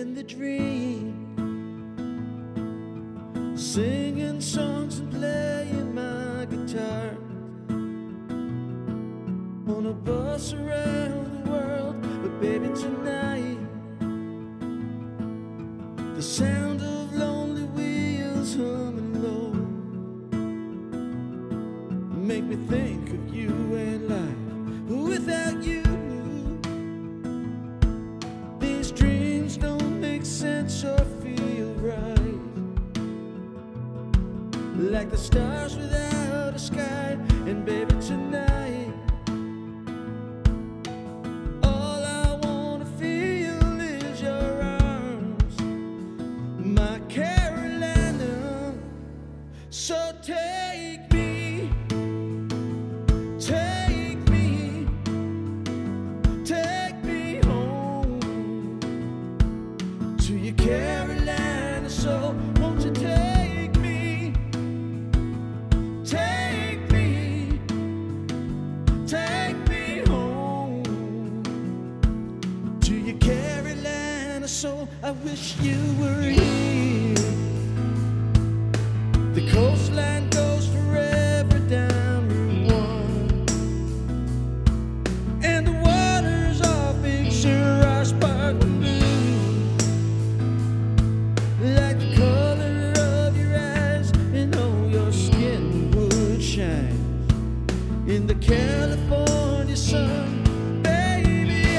living the dream, singing songs and playing my guitar on a bus around the world. But baby, tonight the sound of lonely wheels humming low make me think of you and life without you. These dreams don't make sense or feel right, like the stars without a sky. And baby, tonight all I wanna feel is your arms, my Carolina. So take me, take me, take me home to your Carolina. So won't you take me, take me, take me home to your Carolina. So I wish you were here. The coastline goes forever down Route 1, and the waters off Big Sur are sparkling blue, like the color of your eyes, and oh, your skin would shine in the California sun. Baby,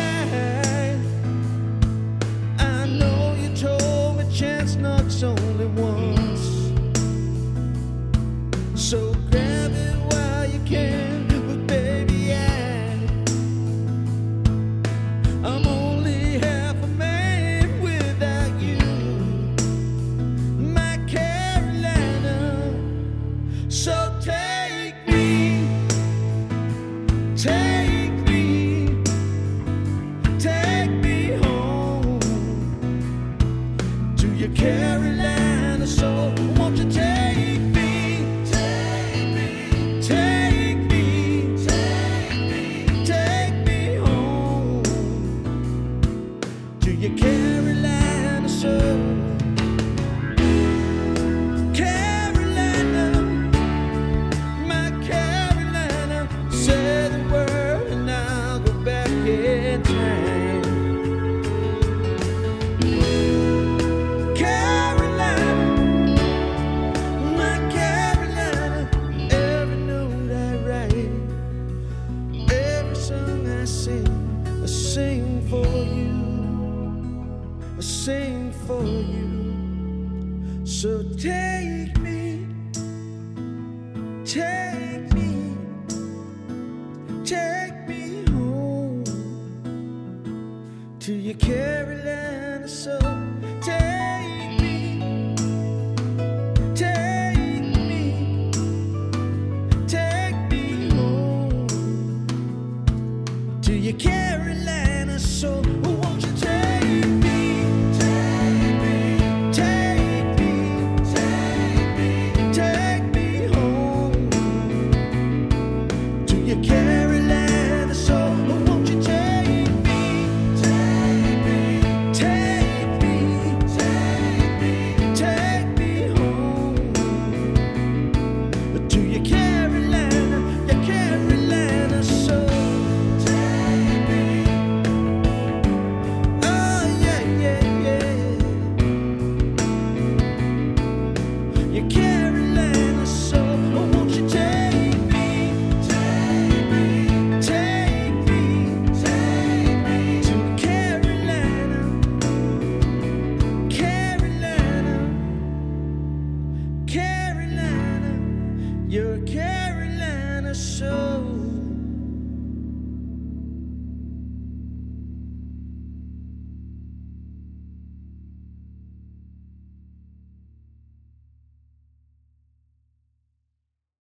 I know you told me chance knocks only once, so grab it while you can. But baby, I'm only half a man without you, my Carolina. So take me, take me, take me home to your Carolina. So won't you take me, take me, take me, take me, take me home to your Carolina. So Carolina, my Carolina, say the word and I'll go back in time. Carolina, my Carolina, every note I write, every song I sing for you, I sing for you. So take